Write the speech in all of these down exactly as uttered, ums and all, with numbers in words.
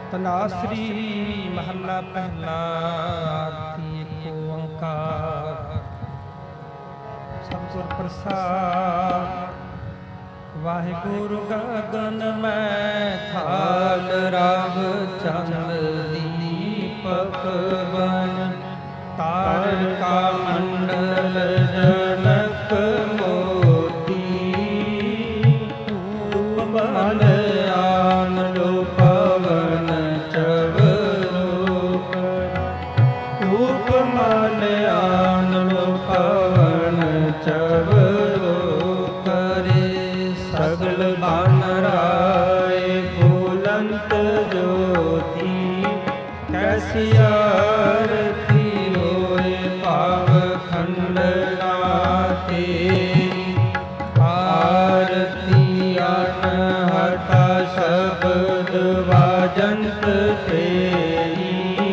ਤਨਾਸਰੀ ਮਹੱਲਾ ਪਹਿਲਾ। ਆਰਤੀ ਏਕ ਓੰਕਾਰ ਸਤਿਗੁਰ ਪ੍ਰਸਾਦਿ। ਵਾਹਿਗੁਰੂ ਗਗਨ ਮੈਂ ਥਾਲ ਰਵ ਚੰਦ ਦੀਪਕ ਬਨ ਤਾਰਕਾ ਮੰਡਲ ਜਨਕ ਮੋਤੀ ਧੂਪ ਮਨ ਆਨ ਲੋ ਪਵਨ ਚਵਰੋ ਧੂਪ ਮਨ ਆਨ ਲੋ ਪਵਨ ਚਵਰੋ ਕਰੇ ਸਗਲ ਬਨ ਰਾਏ ਫੂਲੰਤ ਜੋਤੀ ਕੈਸੀ ਆਰਤੀ ਹੋਏ ਭਾਵ ਖੰਡਨਾ ਤੇਰੀ ਆਰਤੀ ਅਨਹਤਾ ਸ਼ਬਦ ਵਾਜੰਤ ਤੇਰੀ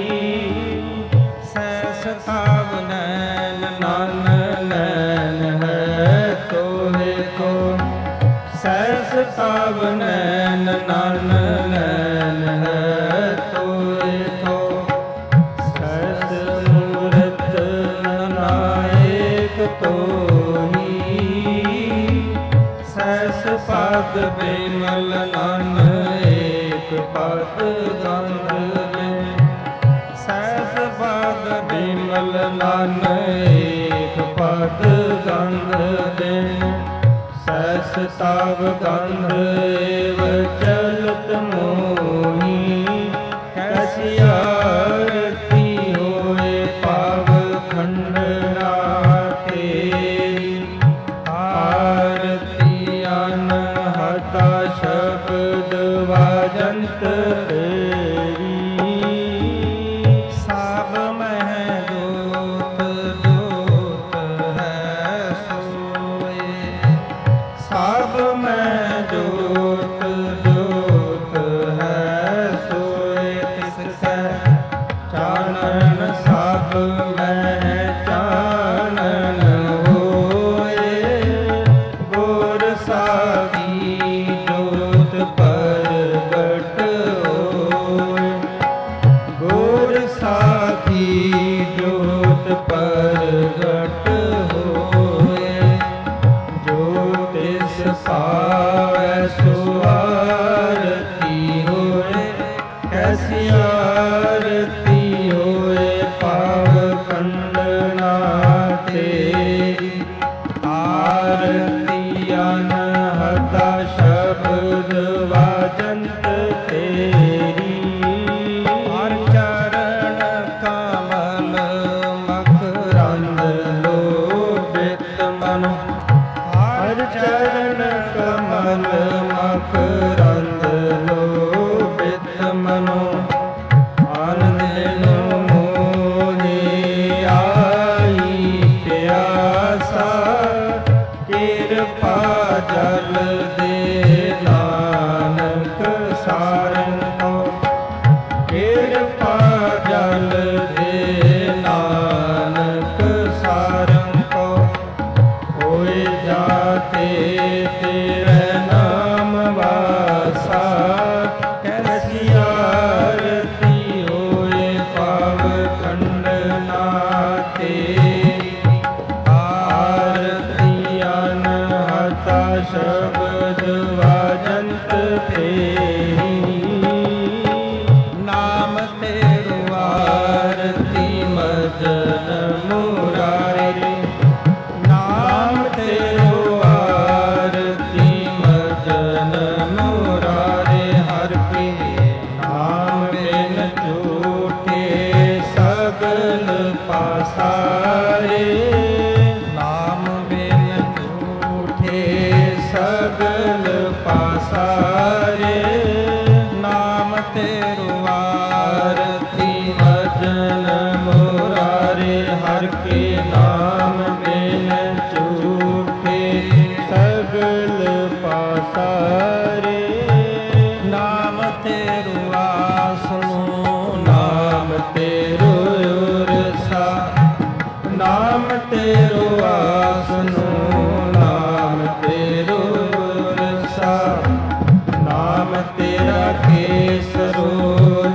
ਸੈਸ ਤਾਵ ਨੈਣ ਨਨ ਨੈਣ ਹੈ ਤੋਹੇ ਕੋ ਸੈਸ ਤਾਵ ਨੈਣ ਨਨ ਨੈਣ ਹੈ ਤੋਹੇ ਕੋ ਸੈਸ ਮੂਰਤ ਨਾਇਕ ਤੋਹੀ ਸੈਸ ਪਦ ਬਿਮਲ ਨਨ ਏਕ ਪਦ ਗੰਧ ਬਿਨ ਸੈਸ ਪਦ ਬਿਮਲ ਨਨ ਏਕ ਪਦ ਗੰਧ ਬਿਨ ਸੈਸ ਤਾਵ ਗੰਧ ਏਵ ਚਲਤ ਮੋਹੀ ਕੈਸੀ ਆਰਤੀ ਹੋਏ ਭਾਵ ਖੰਡਨਾ ਤੇਰੀ ਆਰਤੀ ਅਨਹਤਾ ਸ਼ਬਦ ਵਾਜੰਤ ਤੇਰੀ ਸਭ ਮਹਿ ਜੋਤ ਜੋਤ ਹੈ ਸੋਏ ਸਭ ਮਹਿ ਜੋਤ ਜੋਤ ਹੈ ਸੋਏ ਤਿਸ ਕੈ ਚਾਨਣ ਸਭ ਮਹਿ ਚਾਨਣ ਹੋਏ ਗੁਰ ਸਾਖੀ ਜੋਤ ਪ੍ਰਗਟ ਹੋਏ ਗੁਰ ਸਾਖੀ ਜੋਤ ਪ੍ਰਗਟ ਹੋਏ ਜੋ ਤਿਸ ਪਾਵੈ ਸੋ ਆਰਤੀ ਹੋਏ ਕੈਸੀ ਆਰਤੀ ਹੋਏ ਭਾਵ ਖੰਡਨਾ ਤੇਰੀ ਆਰਤੀ ਅਨਹਤਾ ਸ਼ਬਦ ਵਾਜੰਤ ਤੇਰੀ ਹਰਿ ਚਰਨ ਕਮਲ ਮਕਰੰਦ ਲੋਭਿਤ ਮਨੁ ਹਰਿ ਚਰਨ ਕਮਲ ਮਕਰੰਦ ਲੋਭਿਤ ਮਨੁ ਆਨੰਦ ਮੋਹਿ ਆਈ ਪਿਆਸਾ ਕਿਰਪਾ ਜਲ ਦੇ ਨਾਨਕ ਸਾਰਨ ਕੋ ਕਿਰਪਾ ਜਲ ਦੇ ਨਾਨਕ ਸਾਰਨ ਕੋ ਹੋਏ ਜਾਤੇ ਤੇਰੇ ਨਾਮ ਵਾਸਾ ਕੈਸੀ ਆਰਤੀ ਹੋਏ ਭਾਵ ਖੰਡਨਾ ਤੇਰੀ ਆਰਤੀ ਅਨਹਤਾ ਸ਼ਬਦ ਵਾਜੰਤ ਤੇਰੀ ਨਾਮ ਤੇਰੂ ਆਰਤੀ ਮਜਨ ਮੁਰਾਰੇ ਨਾਮ ਤੇਰੂ ਆਰਤੀ ਮਜਨ ਮੁਰਾਰੇ ਹਰਿ ਕੇ ਨਾਮ ਬਿਨ ਝੂਠੇ ਸਗਲ ਪਾਸਾਰੇ ਨਾਮ ਬਿਨ ਝੂਠੇ ਸਗਲ ਪਾਸਾਰੇ ਨਾਮ ਤੇਰੂ ਆਰਤੀ ਮਜਨ ਮੁਰਾਰੇ ਹਰਿ ਕੇ ਨਾਮ ਬਿਨ ਝੂਠੇ ਸਗਲ ਪਾਸਾਰੇ ਨਾਮ ਤੇਰੂ ਆਸਨੋ ਨਾਮ ਤੇਰੂ ਉਰਸਾ ਨਾਮ ਤੇਰੂ ਆਸਨੋ ਨਾਮ ਤੇਰੂ ਉਰਸਾ ਨਾਮ ਤੇਰਾ ਕੇਸਰੋ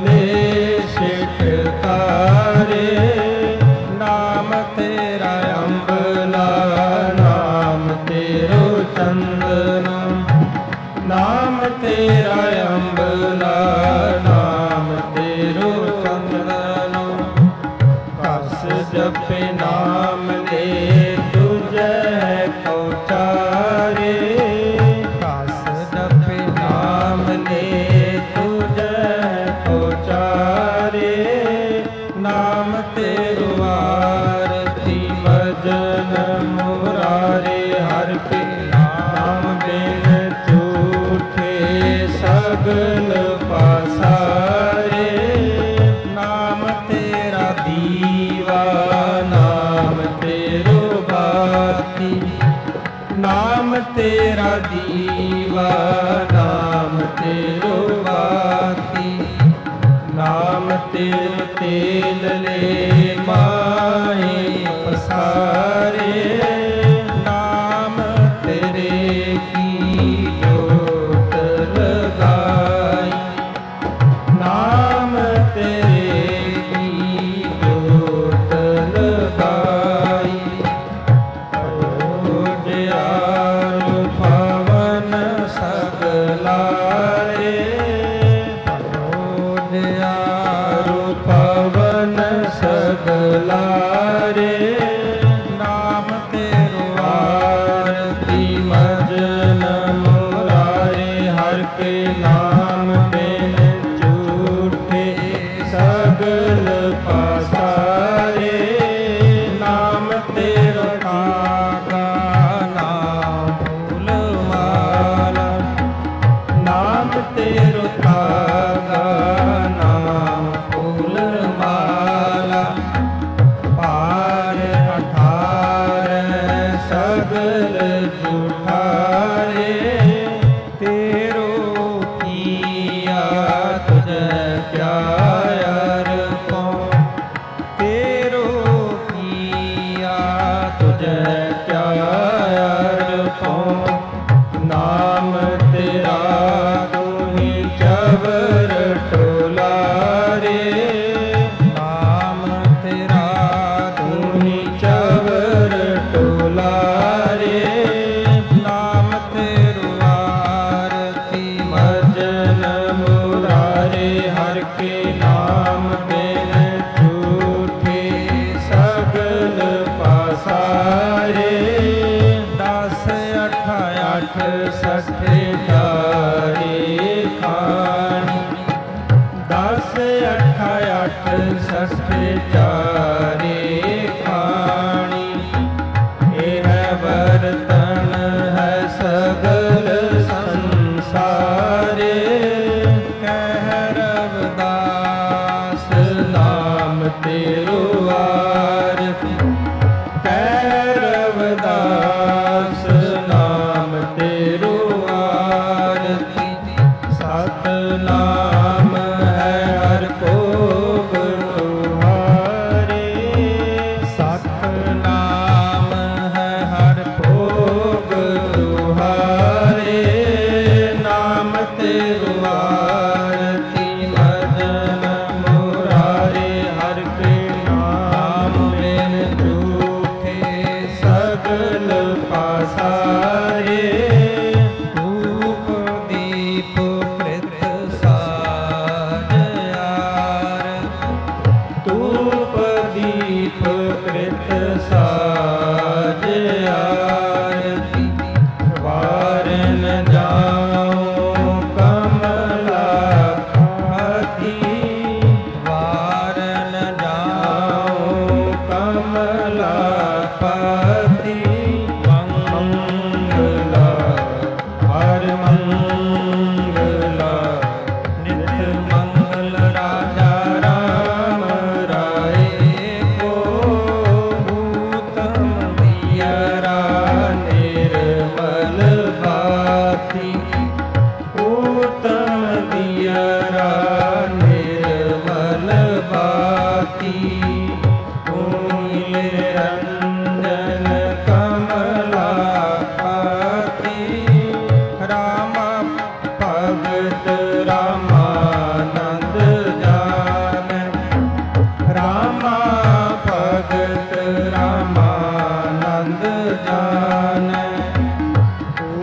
चंदन, नाम तेरा अम्बला, नाम तेरो चंदन। कस जपे नाम ले तुझे को चारे, कस जपे नाम ले तुझे को चारे। नाम तेरो आरती भजन मुरारे, हर के नाम बिन झूठे सगल पासारे। नाम तेरा दीवा, नाम तेरो बाती, नाम तेरा दीवा, नाम तेरो बाती। नाम तेरो तेल ले माए पसारे, नाम तेरे की जोत लगाई, नाम तेरे की जोत लगाई। अयोध्यारु पवन सगलाए, अयोध्यारु पवन सगलारे। नाम तेरो आरती भजन मुरारे, हर के नाम बिन झूठे सगल पासारे। नाम तेरो तागा, नाम फूल माला, नाम तेरो तागा, नाम फूल माला। पार अठार सगल जुठारे, तेरो किया तुझे क्या अर्पण, तेरो किया तुझे क्या अर्पण। नाम तेरा तुहि चवर टोलारे, नाम तेरा तुहि चवर टोलारे। नाम तेरो आरती भजन मुरारे, हर के नाम बिन झूठे सगल पासारे। दस अठ अठ सठ चारे खानी, दस अठ अठ सठ चारे खानी। यह बर्तन है सगल संसारे, कह रविदास नाम तेरो आरती, कह रविदास नाम तेरो आरती। सतनाम है हर भोग तुम्हारे, सतनाम है हर भोग तुम्हारे। नाम तेरो आरती भजन मुरारे, हर के नाम बिन झूठे सगल पासारे। धूप दीप कृत साज आरती, धूप दीप कृत साज आरती। वार न जाऊं कमला खाती, वार न जाऊं कमला पाती। मंगला हर मंगला, नित मंगल राजा राम राय को। भूतम दियरा निर्मल भाति, भूतम दियरा निर्मल भाति। रंजन कमला पाती, रामा भगत रामानंद जान, रामा भगत रामानंद जान।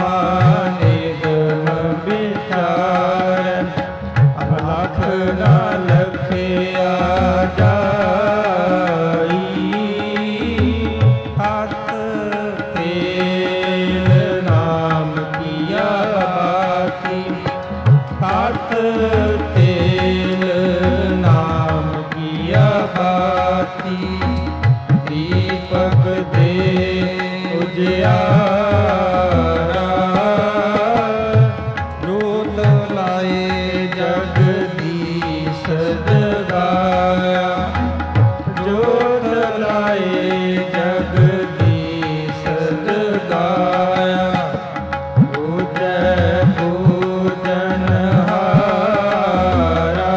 ਨਿਗਮ ਵਿਚਾਰਨ ਅਲਖ ਨਾ ਲਖਿਆ ਜਾਈ ਹੱਥ ਤੇਲ ਨਾਮ ਕੀਆ ਬਾਤੀ ਹੱਥ ਤੇਲ ਨਾਮ ਕੀਆ ਬਾਤੀ ਦੀਪਕ ਦੇ ਉਜਿਆਰਾ ਜੋਤ ਲਾਏ ਜਗਦੀਸ਼ ਜਗਾਇਆ ਜੋਤ ਲਾਏ ਜਗਦੀਸ਼ ਜਗਾਇਆ ਪੂਜੈ ਪੂਜਨ ਹਾਰਾ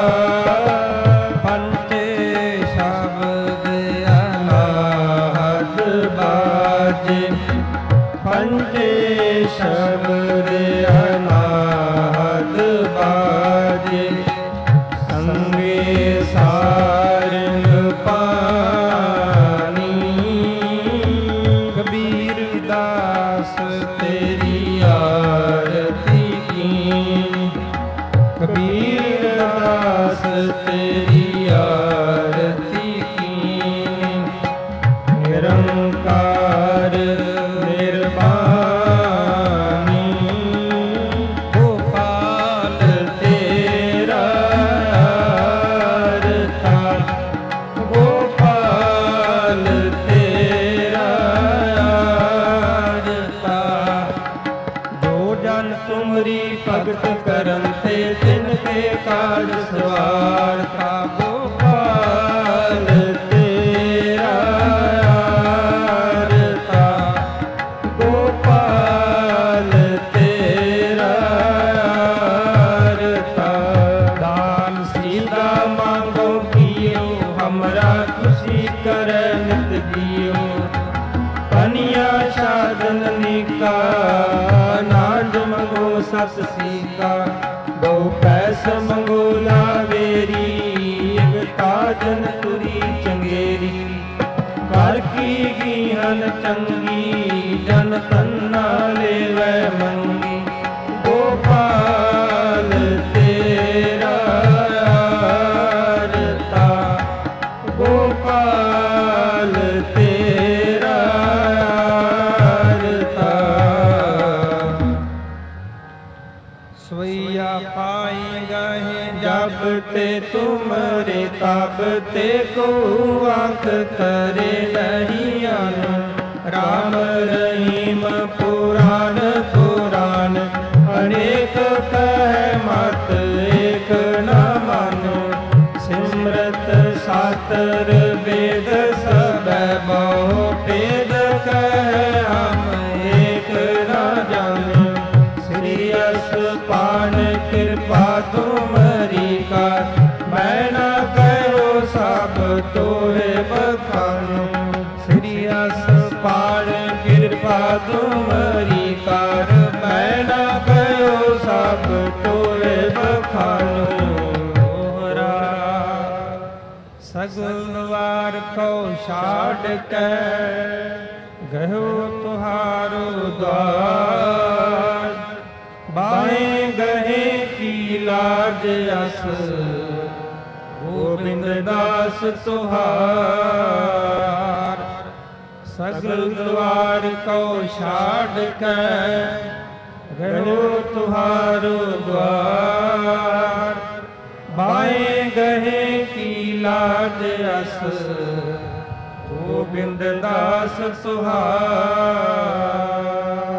ਪੰਚੇ ਸ਼ਬਦ ਅਨਾਹਦ ਬਾਜੇ ਪੰਚੇ ਸ਼ਬਦ ਅਨਾਹਦ ਬਾਜੇ ਸੰਗੇ ਸਾਰੰਗ ਪਾਣੀ ਕਬੀਰ ਦਾਸ ਤੇਰੀ ਆਰਤੀ ਕੀਨੀ ਕਬੀਰ ਦਾਸ ਤੇਰੀ ਆਰਤੀ ਕੀਨੀ ਨਿਰੰਕਾਰ ਨਿਰਵਾਣੀ ਗੋਪਾਲ ਤੇਰਾ ਆਰਤਾ ਗੋਪਾਲ ਤੇਰਾ ਆਰਤਾ ਜੋ ਜਨ ਤੁਮਰੀ ਭਗਤ ਕਰਮ ਤੇ ਤਿਨ ਕੇ ਕਾਜ ਸਵਾਰਤਾ ਗੋਪਾਲ ਤੇਰਾ ਆਰਤਾ ਗੋਪਾਲ ਤੇਰਾ ਆਰਤਾ ਦਾਨ ਸੀਦਾ ਮੰਗੋ ਕੀਓ ਹਮਰਾ ਖੁਸ਼ੀ ਕਰੈ ਨਿਤ ਜੀਓ ਪਨੀਆ ਸਾਧਨ ਨਿਕਾ ਨਾਜ ਮੰਗੋ ਸਸ ਸੀਕਾ ਬਹੁ ਪੈਸ ਮੰਗੋ ਲਾਵੇਰੀ ਇਕ ਤਾਜਨ ਤੁਰੀ ਚੰਗੇਰੀ ਕਰ ਕੀ ਗੀਹਨ ਚੰਗੀ ਜਨ ਤੰਨਾ ਲੇਵੈ ਮੰਗੀ ਗੋਪਾਲ ਤੇਰਾ ਆਰਤਾ ਗੋਪਾਲ ਤੇਰਾ ਆਰਤਾ ਸਵਈਆ ਪਾਈ ਗਏ ਜਬ ਤੇ ਤੁਮਰੇ ਤਬ ਤੇ ਕੋ ਆਂਖ ਕਰੇ ਨਹੀਂ ਆਨ ਰਾਮ ਰਹੀਮ ਪੁਰਾਨ ਪੁਰਾਨ ਅਨੇਕ ਕਹਿ ਮਤ ਏਕ ਨਾ ਮਾਨੋ ਸਿਮਰਤ ਸਾਤਰ ਵੇਦ ਸਬੈ ਬਹੁ ਭੇਦ ਕਹਿ ਹਮ ਏਕ ਨਾ ਜਾਣੋ ਸ੍ਰੀ ਅਸ ਪਾਨ ਕਿਰਪਾ ਤੁਮਰੀ ਕਰ ਮੈਂ ਨਾ ਕਹਿਓ ਸਭ ਤੋਏ ਬਖਾਨੋ ਸ੍ਰੀ ਅਸ ਪਾਨ ਕਿਰਪਾ ਤੁਮਰੀ ਕਰ ਮੈਂ ਨਾ ਕਹਿਓ ਸਭ ਤੋਏ ਬਖਾਨੋ ਹੋਰਾ ਸਗਲ ਵਾਰ ਕੋ ਛਾੜ ਕੇ ਗਇਓ ਤੁਹਾਰੋ ਦਵਾਰ ਬਾਏ ਗਏ ਕੀ ਲਾਜ ਅਸ ਗੋਬਿੰਦ ਦਾਸ ਤੁਹਾਰ ਸਗਲ ਦਵਾਰ ਕੋ ਛਾੜ ਕੇ ਗਇਓ ਤੁਹਾਰੋ ਦਵਾਰ ਬਾਏ ਗਏ ਕੀ ਲਾਜ ਅਸ ਗੋਬਿੰਦ ਦਾਸ ਤੁਹਾਰ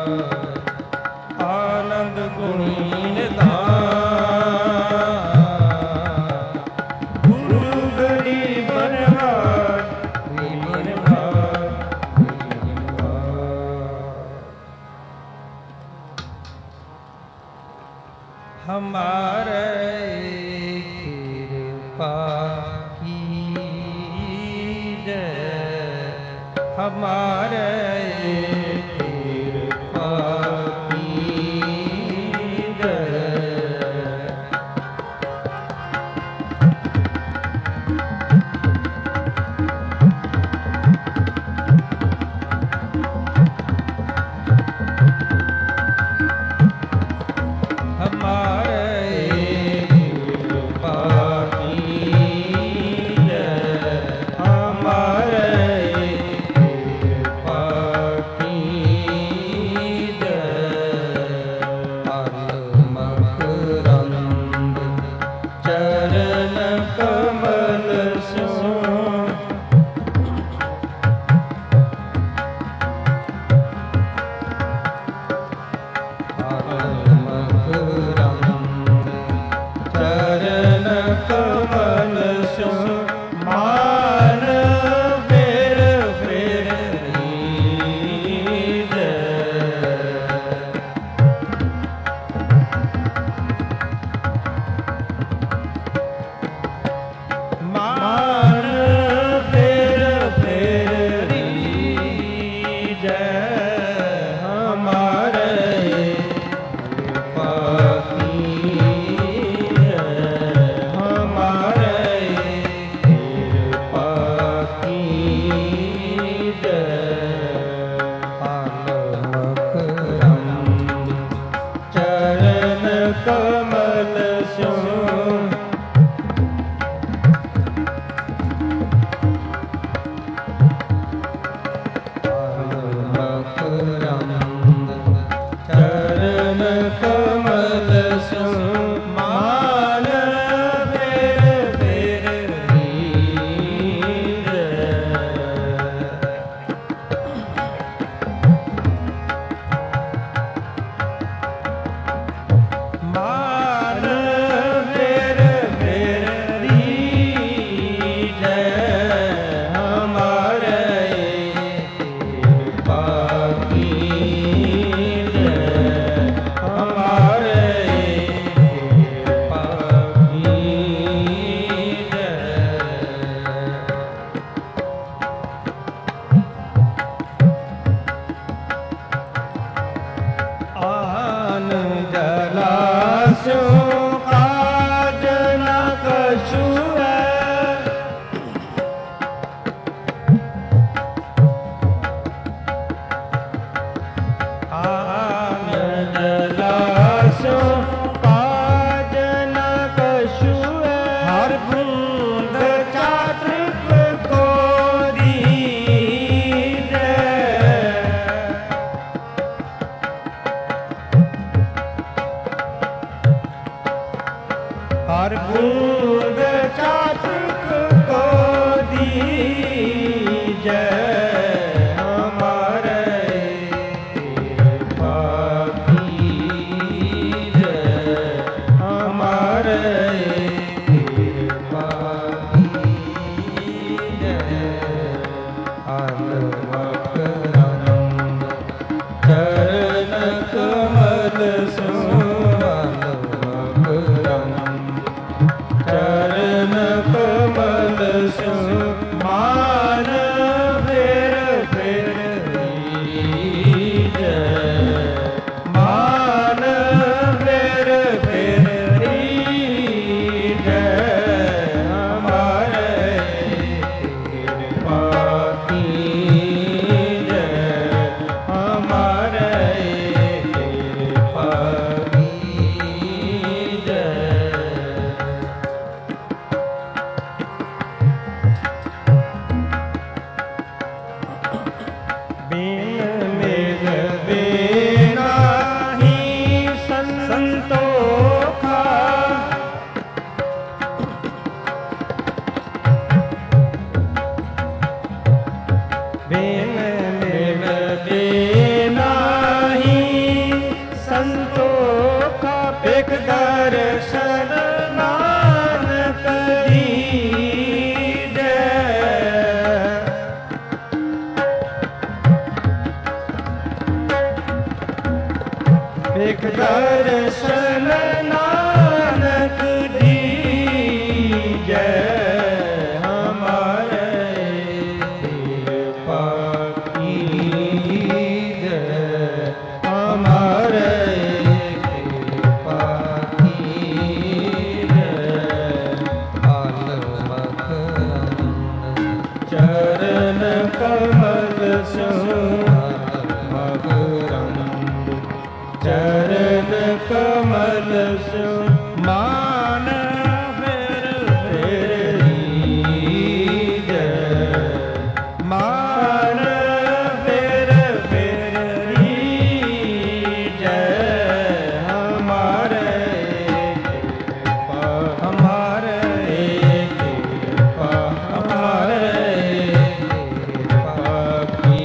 हमारे कृपा कीजिए, हमारे कृपा कीजिए। हर बूंद चातक को दीजिए, हमारे कृपा कीजिए, हमारे कृपा कीजिए। अलमकरंद चरण कमल सो, अलमकरंद चरण ਸਿਉ ਮਾਨ ਫਿਰ ਫਿਰ ਰੀਜੈ ਮਾਨ ਫਿਰ ਫਿਰ ਰੀਜੈ ਹਮਾਰੇ ਕਿਰਪਾ ਹਮਾਰੇ ਕਿਰਪਾ ਹਮਾਰੇ ਕਿਰਪਾ ਕੀ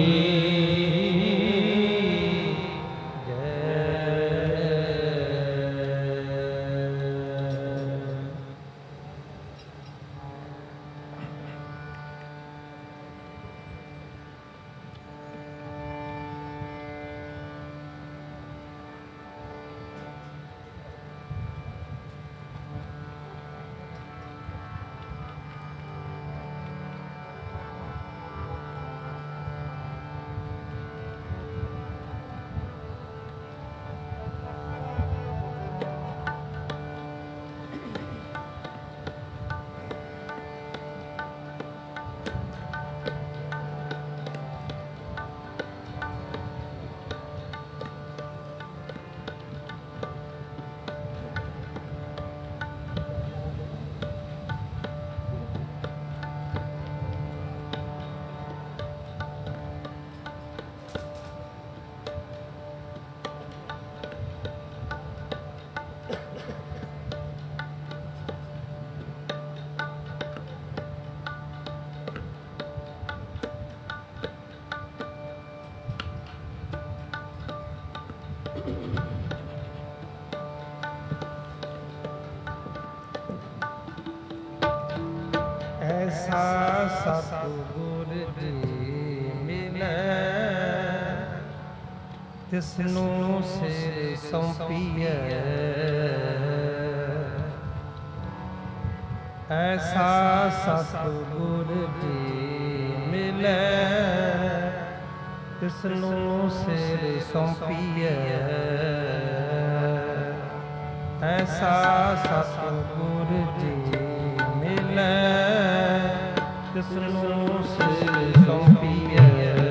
ਐਸਾ ਸਤਿਗੁਰ ਜੀ ਮਿਲੈ ਤਿਸਨੂੰ ਸਿਰ ਸੌਂਪੀਐ ਐਸਾ ਸਤਿਗੁਰ ਜੀ ਮਿਲੈ ਤਿਸਨੂੰ ਸਿਰ ਸੌਂਪੀਐ ਐਸਾ ਸਤਿਗੁਰ ਜੀ ਮਿਲੈ ਤਿਸਨੂੰ ਸਿਰ ਸੌਂਪੀਐ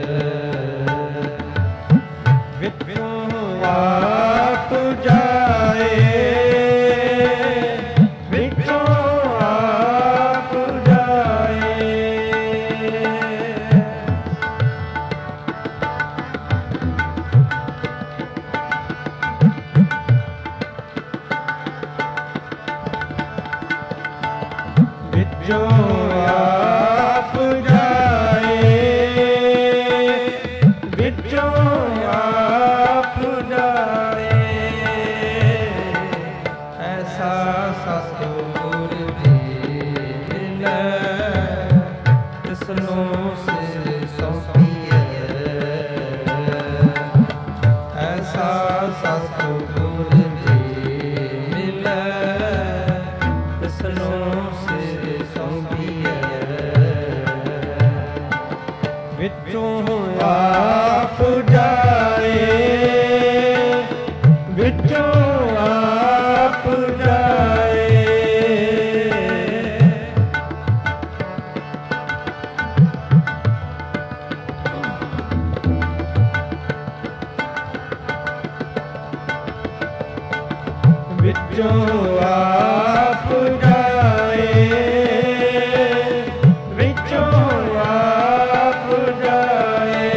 ਵਿੱਚੋਂ ਆਪ ਜਾਏ ਵਿੱਚੋਂ ਆਪ ਜਾਏ ਵਿੱਚੋਂ ਆਪ ਜਾਏ ਵਿੱਚੋਂ ਆਪ ਜਾਏ ਐਸਾ ਸਤਿਗੁਰ ਜੀ ਮਿਲੈ ਤਿਸਨੂੰ ਸਿਰ ਸੌਂਪੀਐ ਐਸਾ ਸਤਿਗੁਰ ਜੀ ਮਿਲੈ ਤਿਸਨੂੰ ਵਿੱਚੋਂ ਆਪ ਜਾਏ ਵਿੱਚੋਂ ਆਪ ਜਾਏ ਵਿੱਚੋਂ ਆਪ ਜਾਏ ਵਿੱਚੋਂ ਆਪ ਜਾਏ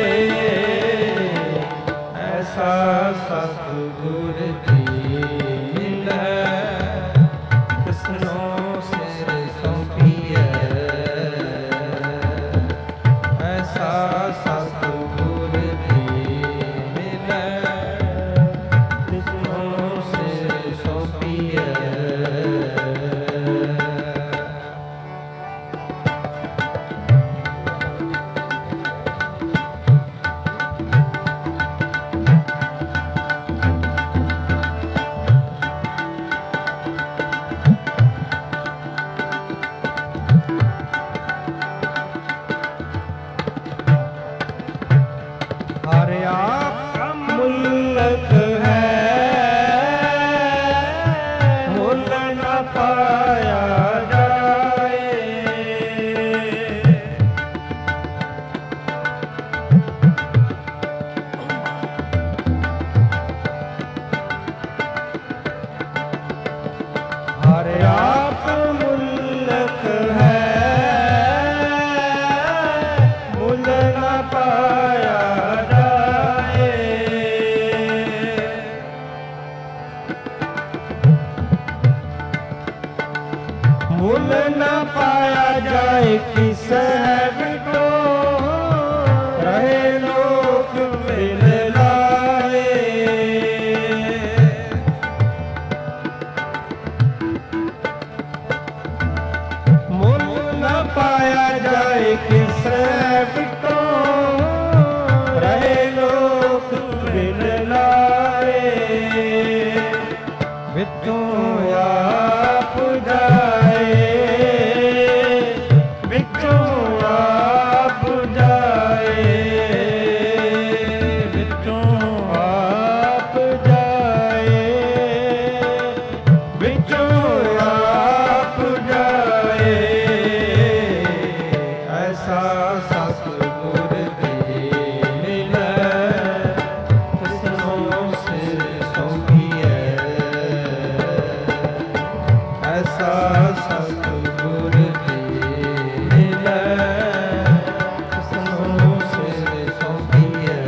ਐਸਾ ਸਤਿਗੁਰ ਜੀ ਮਿਲੈ ਤਿਸਨੂੰ ਸਿਰ ਸੌਂਪੀਐ ਐਸਾ ਸਤਿਗੁਰ ਜੀ ਮਿਲੈ ਤਿਸਨੂੰ ਸਿਰ ਸੌਂਪੀਐ ਹਰ ਆਪ ਮੁਲਕ ਹੈ ਮੁੱਲ ਨਾ ਪਾਇਆ ਜਾਏ ਹਰ ਆਪ ਮੁਲਕ ਹੈ, ਮੁੱਲ ਨਾ ਪਾਇਆ ਜਾਏ। ਮੁੱਲ ਨਾ ਪਾਇਆ ਜਾਏ ਕਿਸੇ ਵਿਟੋ, ਰਹੇ ਲੋਕ ਮਿਲ ਲਾਏ। ਮੁੱਲ ਨਾ ਪਾਇਆ ਜਾਏ ਕਿਸੇ ਵਿਟੋ, ਰਹੇ ਲੋਕ ਮਿਲ ਲਾਏ। ਵਿੱਚੋਂ ਆਪ ਜਾਏ, ਵਿੱਚੋਂ ਆਪ ਜਾਏ, ਵਿੱਚੋਂ ਆਪ ਜਾਏ, ਵਿੱਚੋਂ ਆਪ ਜਾਏ। ਐਸਾ ਸਤਿਗੁਰ ਦੇ ਮਿਲੈ, ਤਿਸਨੂੰ ਸਿਰ ਸੌਂਪੀਐ। ਐਸਾ ਸਤਿਗੁਰ ਦੇ ਮਿਲੈ, ਤਿਸਨੂੰ ਸਿਰ ਸੌਂਪੀਐ।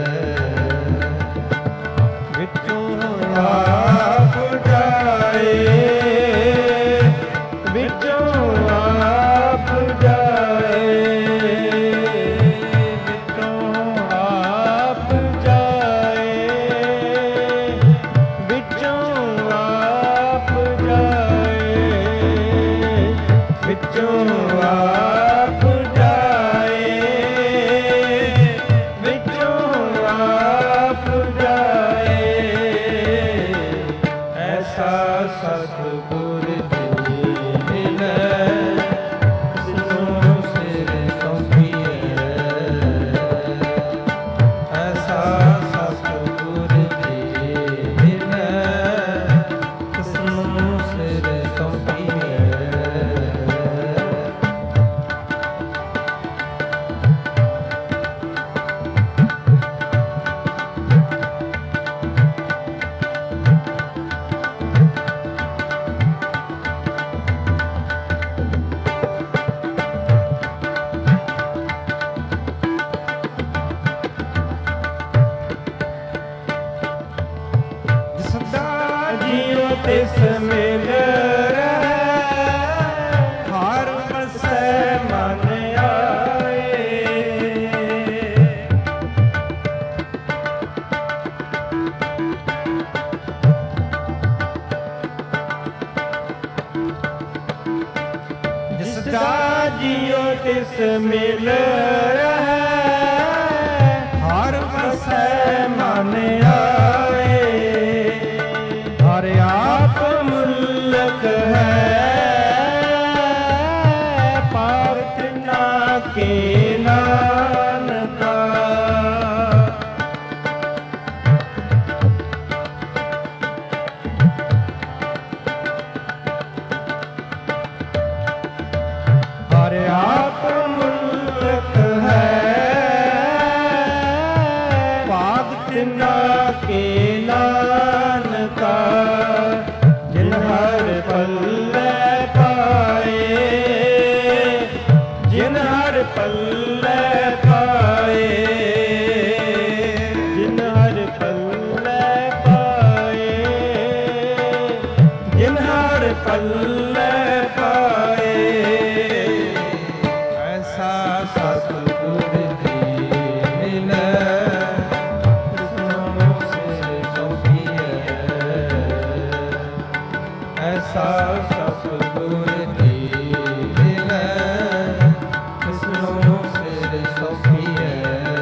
ਵਿੱਚੋਂ ਆਪ ਜਾਏ, ਵਿੱਚੋਂ ਆਪ ਜਾਏ, ਵਿੱਚੋਂ ਆਪ ਜਾਏ, ਵਿੱਚੋਂ ਆਪ ਜਾਏ, ਵਿੱਚੋਂ ਆਪ ਜਾਏ, ਵਿੱਚੋਂ ਆਪ ਜਾਏ। ਐਸਾ ਸਤਿਗੁਰ ਦੇ ਮਿਲੈ, ਤਿਸਨੂੰ ਸਿਰ ਸੌਂਪੀਐ। ਐਸਾ ਸਤਿਗੁਰ ਦੇ ਮਿਲੈ, ਤਿਸਨੂੰ ਸਿਰ ਸੌਂਪੀਐ। ਸਦਾ ਜੀਉ ਤਿਸ ਮਿਲ ਰਹਿ, ਹਰ ਵਸੈ ਮਨ ਆਏ। ਜਿਸਦਾ ਜੀਉ ਤਿਸ ਮਿਲ ਰਹਿ, ਹਰ ਵਸੈ ਮਨ ਆਏ। ਹਰ ਆਪ ਮੁਲਕ ਹੈ, ਪਾਰਤ ਨਾ ਕੇ ਨਾਨਕਾ। ਹਰ ਆਪ ਮੁਲਕ ਹੈ, ਪਾਰਤ ਨਾ ਕੇ ਨਾਨਕਾ। ਜਿਨ ਹਰ ਪੱਲੇ ਪਾਏ, ਜਿਨ ਹਰ ਪੱਲੇ ਪਾਏ, ਜਿਨ ਹਰ ਪੱਲੇ ਪਾਏ, ਜਿਨ ਹਰ ਪੱਲੇ ਪਾਏ। ਐਸਾ ਸਤਿਗੁਰ ਦੇ ਮਿਲੈ, ਤਿਸਨੂੰ ਸਿਰ ਸੌਂਪੀਐ। ਐਸਾ ਸਤਿਗੁਰ ਦੇ ਮਿਲੈ, ਤਿਸਨੂੰ ਸਿਰ ਸੌਂਪੀਐ।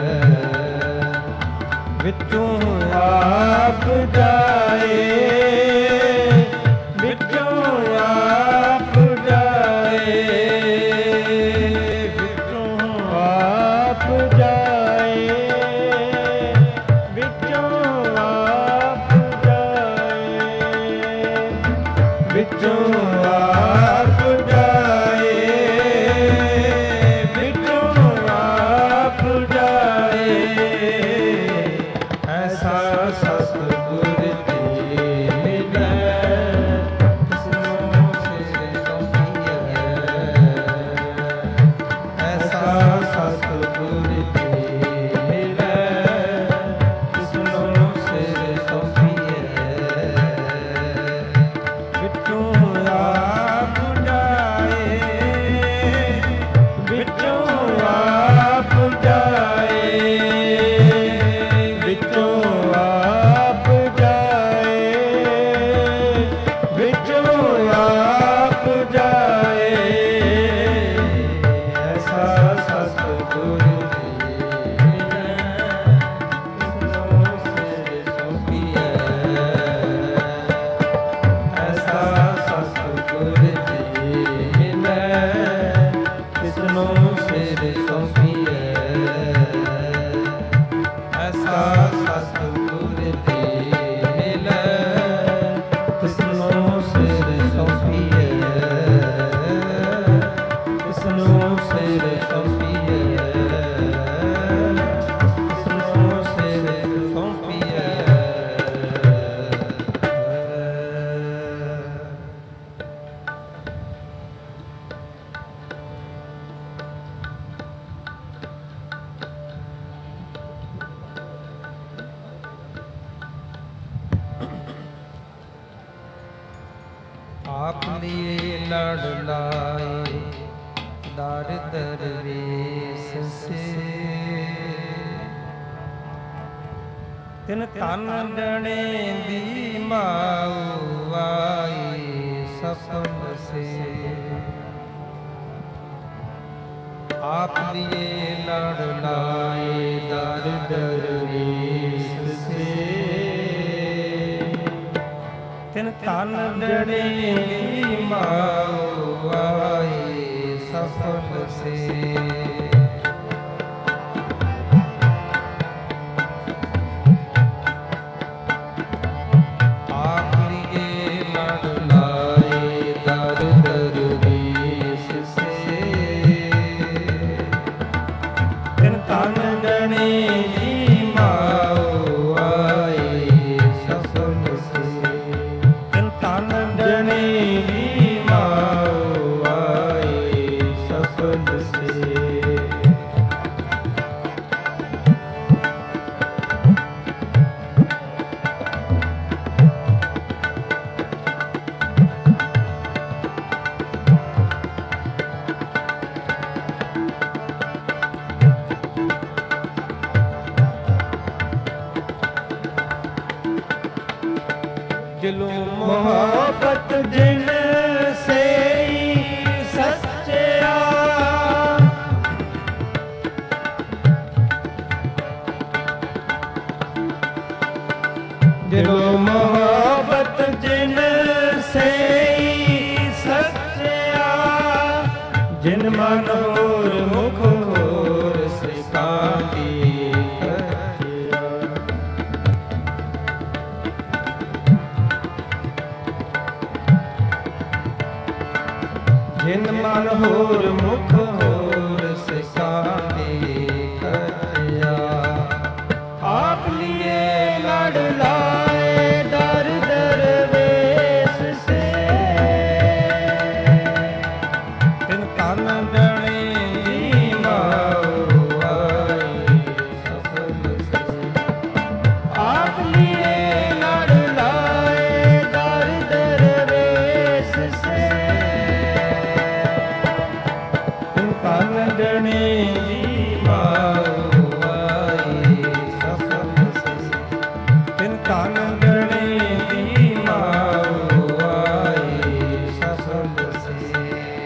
ਵਿੱਚੋਂ ਆਪ ਜਾਏ, ਵਿੱਚੋਂ ਆਪ ਜਾਏ, ਵਿੱਚੋਂ ਆਪ ਜਾਏ, ਵਿੱਚੋਂ ਆਪ ਜਾਏ, ਵਿੱਚੋਂ ਆਪ ਜਾਏ, ਵਿੱਚੋਂ ਆਪ ਜਾਏ। ਐਸਾ ਸਤਿਗੁਰ ਦੇ ਮਿਲੈ, ਤਿਸਨੂੰ ਆਪ ਲਿਏ ਲੜ ਲਾਏ ਦਰ ਦਰਵੇਸ ਸੇ ਤਿਨ ਤਨ ਡਣੇ ਦੀ ਮਾਉ ਆਈ ਸਫਲ ਸੇ ਆਪ ਲਿਏ ਲੜ ਲਾਏ ਦਰ ਦਰਵੇਸ ਸੇ ਤਿਨ ਤਨ ਡਣੇ ਦੀ ਮਾਉ ਆਈ ਸਫਲ ਸੇ दिलों मोहब्बत जिन से सच्चा दिलों मोहब्बत जिन से सच्चा जिन मन और मुख और सिकांदी जिन मन होर मुख होर सिकांदी कटिया आप लिए लड़ लाए दर दरवेश से तिन तन डणे दी माऊ आई सफल से आप लिए लड़ लाए दर दरवेश से डणे दी माऊ आई सफल से तिन तन डणे दी माऊ आई सफल से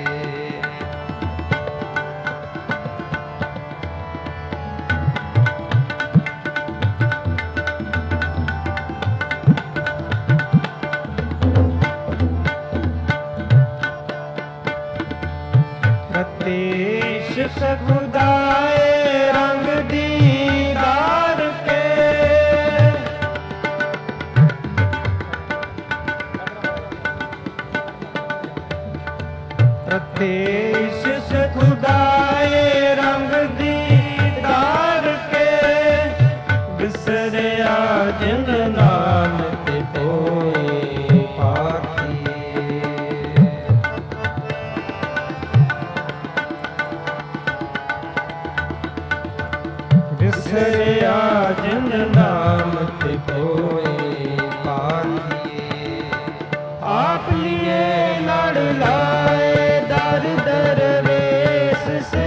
प्रतेश सखुदाए रंग दीदार के प्रतेश सखुदाए रंग दीदार के बिसरिया जिन नाम ते कोई पाती बिसरिया जिन नाम ते कोई पाती आप लिए लाए दर दरवेश से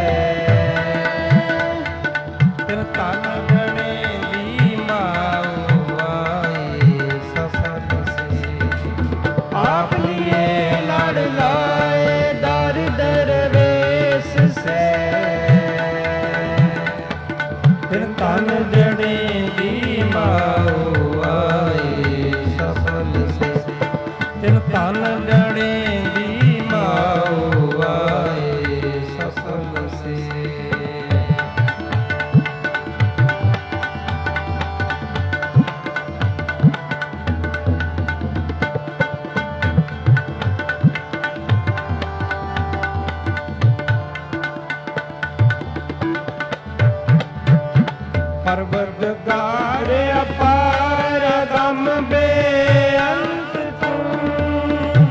तिन तन गणे दी माऊ आए सफल से आप लिए लड़ लाए दर दरवेश से तिन तन गणे दी माऊ आए सफल से तिन तन गणे दी माऊ आए सफल से परवरदिगार अपार अगम बेअंत तू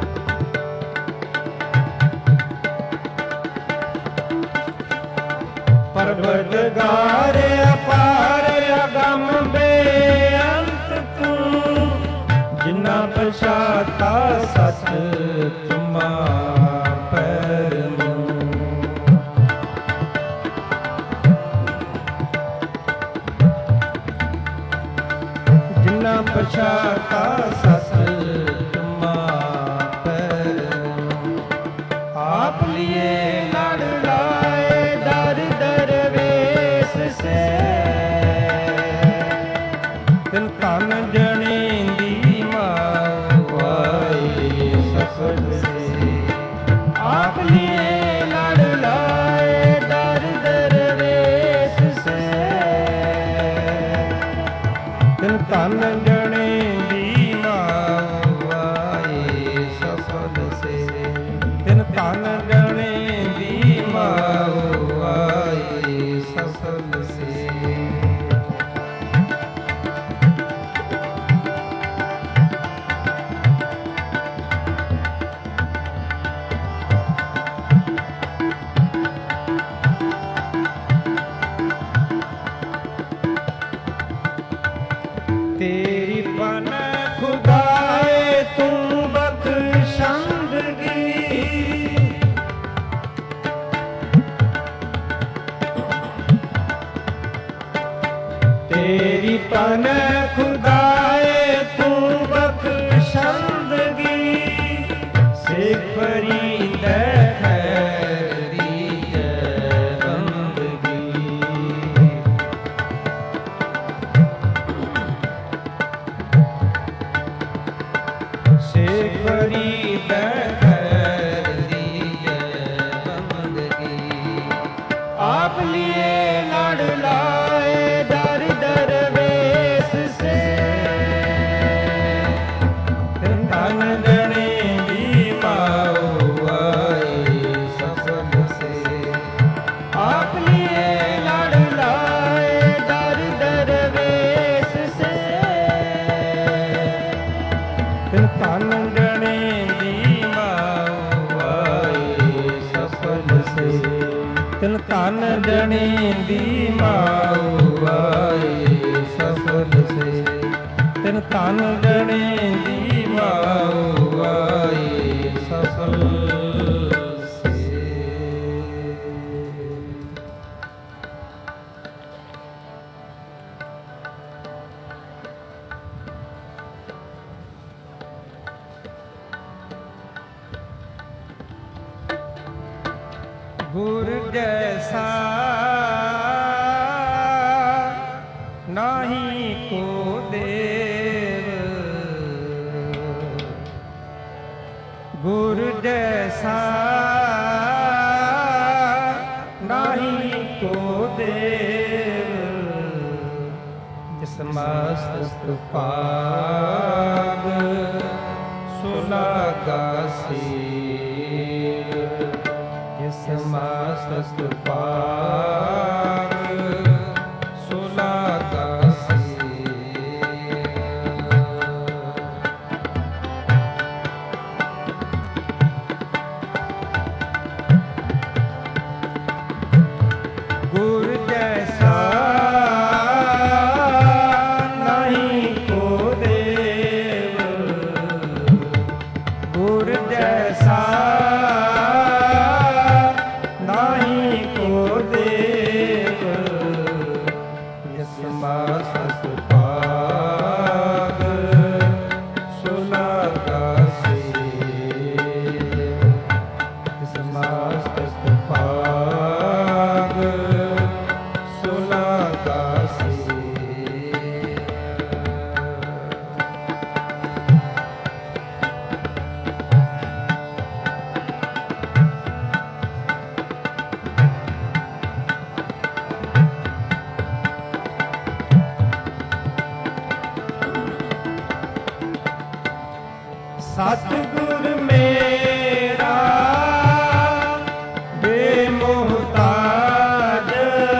परवरदिगार अपार अगम बेअंत तू जिन्ना पछाता सत तुमा पैर पछाता सत तुमा पैर आप लिए लड़ लाए दर दरवेश से तिन तन जने दी माऊ आए सफल से आप लिए लड़ लाए दर दरवेश से तिन तन जने दी माऊ आए सफल से तिन तन जने दी माऊ आए सफल से तेरी पन खुदाए तू बख्शंदगी तेरी पन खुदाए तू बख्शंदगी सिख फरीद खैरी बंदगी शेख फरीद खैरी बंदगी आप लिए लड़ लाए दर दरवेश से तिन तन जने दी माऊ आए सफल से आप लिए लड़ लाए दर दरवेश से तिन तन जने दी माऊ आए सफल से तिन तन जने दी माऊ आए सफल से तिन तन जने दी माऊ आए सफल से गुर जैसा नाही को देव गुर जैसा नाही को देव जिस मस्त पाग सुलागा सीव जिस मस्त पाग सुलागा गुर जैसा नहीं को देव ਗੁਰ ਜੈਸਾ ਨਾਹੀ ਕੋ ਦੇਵ, ਜਿਸ ਮਾਸਸ ਭਾਗ ਸੁਲਾਗਾ ਸੇ, ਜਿਸ ਮਾਸਸ ਭਾਗ ਸੁਲਾਗਾ ਸੇ। ਸਤਿਗੁਰ ਮੇਰਾ ਬੇਮੁਹਤਾਜ,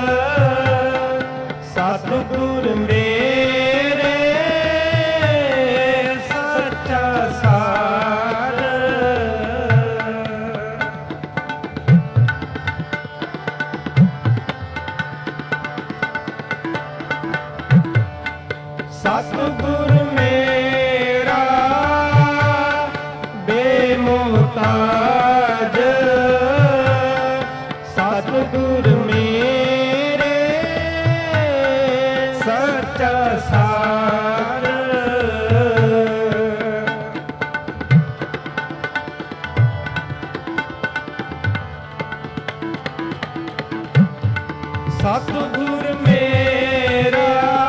ਸਤਿਗੁਰ ਮੇਰੇ ਸੱਚਾ ਸਾਰ। ਸਤਿਗੁਰ ਮੇਰਾ ਬੇਮੁਹਤਾਜ, ਸਤਿਗੁਰ ਮੇਰੇ ਸੱਚਾ ਸਾਰ। ਸਤਿਗੁਰ ਮੇਰਾ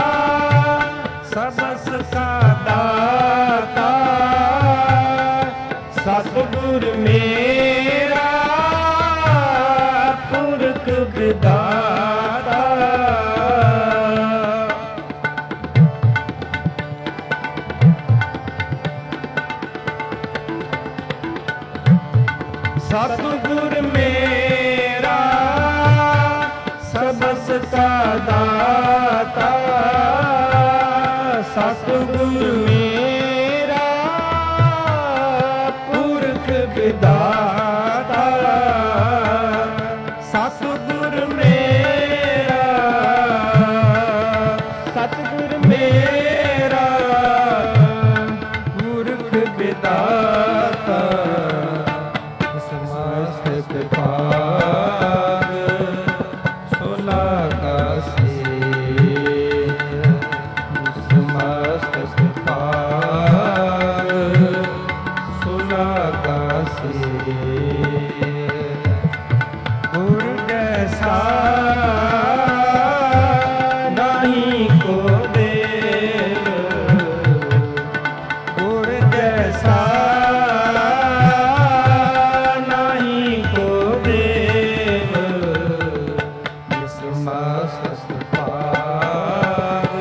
ਸਬਸ ਕਾ ਦਾਤਾ, ਸਤਿਗੁਰ ਮੇਰਾ ਪੁਰਖ ਵਿਦਾਤਾ। ਸਤਿਗੁਰ ਮੇਰਾ ਸਬਸ ਕਾ ਦਾਤਾ, ਸਤਿਗੁਰ ਮੇਰਾ ਪੁਰਖ ਵਿਦਾਤਾ। ਸਤਿਗੁਰ ਮੇਰਾ, ਸਤਿਗੁਰ ਮੇਰਾ ਪੁਰਖ ਵਿਦਾਤਾ। ਸਮਸਤ ਭਾਗ ਸੁਲਾਗਾ ਸੇ, ਸਮਸਤ ਭਾਗ ਸੁਲਾਗਾ ਸੇ। ਗੁਰ ਜੈਸਾ ਨਾਹੀ ਕੋ ਦੇਵ, ਗੁਰ ਜੈਸਾ ਨਾਹੀ ਕੋ ਦੇਵ, ਜਿਸ ਮਾਸਸ ਭਾਗ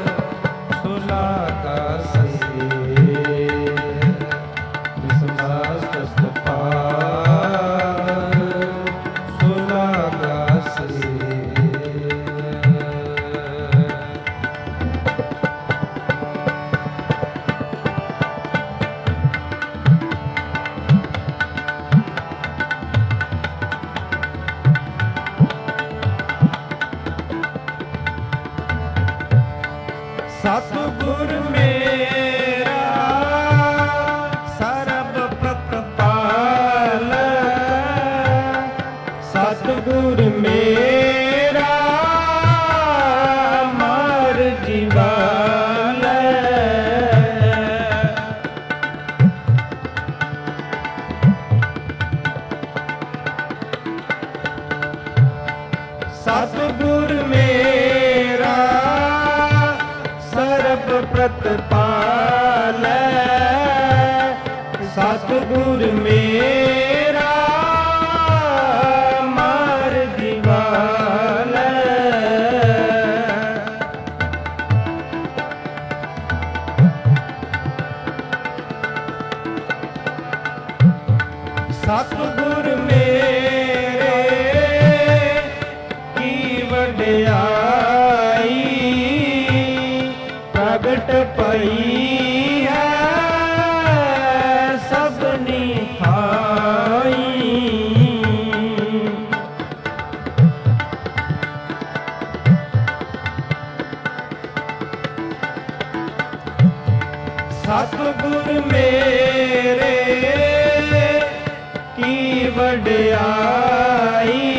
ਸੁਲਾਗਾ ਸੇ, ਜਿਸ ਮਾਸਸ ਭਾਗ ਸੁਲਾਗਾ ਸੇ। ਸਤਿਗੁਰ ਮੇਰਾ ਸਰਬ ਪ੍ਰਤਪਾਲ, ਸਤਿਗੁਰ ਮੇਰਾ ਮਾਰ ਜੀਵਾਲ। ਸਤਿਗੁਰ ਮੇਰਾ ਸਰਬ ਪ੍ਰਤਪਾਲ, ਸਤਿਗੁਰ ਮੇਰਾ ਮਾਰ ਜੀਵਾਲ। ਸਤਿਗੁਰ ਮੇਰੇ ਕੀ ਵਡਿਆਈ, ਪ੍ਰਗਟ ਪਈ ਹੈ ਸਭਨੀ ਥਾਈ। ਸਤਿਗੁਰ ਮੇਰੇ ਵਡਿਆਈ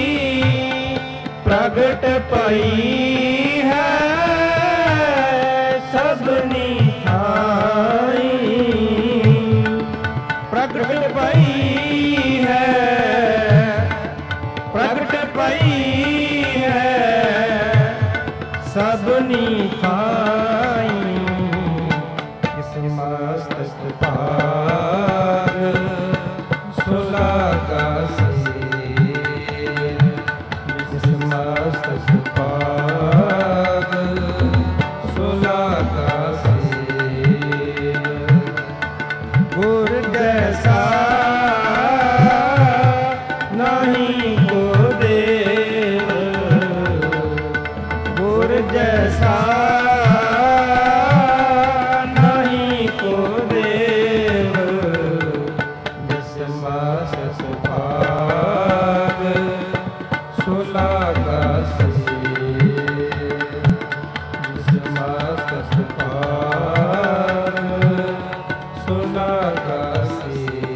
ਪ੍ਰਗਟ ਪਈ ਹੈ ਸਭਨੀ ਥਾਈ। ਪ੍ਰਗਟ ਪਈ ਹੈ ਪ੍ਰਗਟ ਪਈ ਹੈ ਸਭਨੀ ਥਾਈ। ਇਸ ਮਸਤਕ ਭਾਗ ਸੁਲਾਗਾ ਸੇ, ਇਸ ਮਸਤਕ ਭਾਗ ਸੁਲਾਗਾ ਸੇ। ਗੁਰ ਜੈਸਾ ਨਹੀਂ ਕੋ ਦੇਵ, ਗੁਰ ਜੈਸਾ ਨਹੀਂ ਕੋ ਦੇਵ। ਜਿਸ ਮਾਸ ਭਾਗ ਸੁਲਾਗਾ ਸੇ, ਜਿਸ ਮਾਸ ਭਾਗ ਸੁਲਾਗਾ ਸੇ।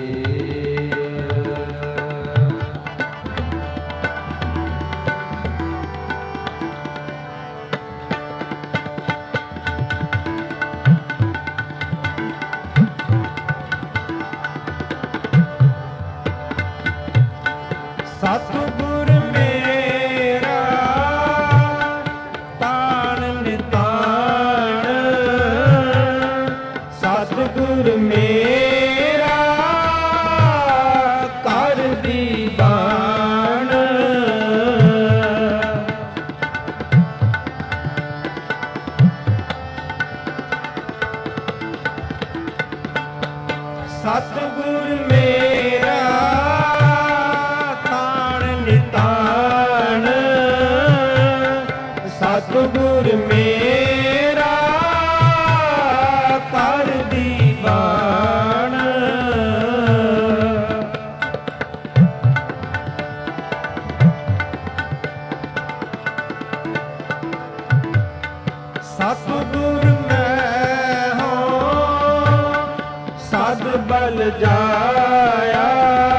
ਸਤਿਗੁਰ ਮੇਰਾ ਤਾਣ ਨਿਤਾਣ, ਸਤਿਗੁਰ ਮੇਰਾ ਕਰ ਦੀਵਾਨ। ਸਤਿਗੁਰ ਮੇਰਾ ਨਿਤਾਣ, ਸਤਿਗੁਰ ਮੇਰਾ ਕਰ ਦੀਵਾਨ। ਸਤਿਗੁਰ ਮੈਂ ਹਾਂ ਸਦ ਬਲ ਜਾਇਆ,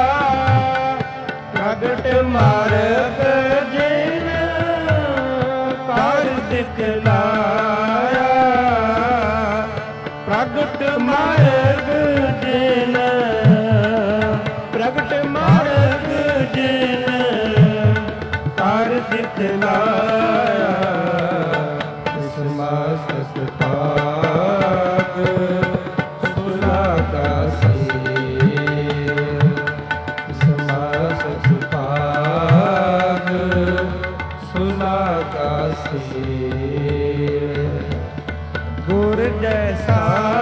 ਪ੍ਰਗਟ ਮਾਰਗ ਜਿਨ ਕਰ ਦਿਖਲਾਇਆ। ਪ੍ਰਗਟ ਮਾਰਗ ਜਿਨ ਪ੍ਰਗਟ ਮਾਰਗ ਜਿਨ ਕਰ ਦਿਖਲਾਇਆ। ਇਸ ਮਸਤਕ ਭਾਗ ਸੁਲਾਗਾ ਸੇ, ਇਸ ਮਸਤਕ ਭਾਗ ਸੁਲਾਗਾ ਸੇ। ਗੁਰ ਜੈਸਾ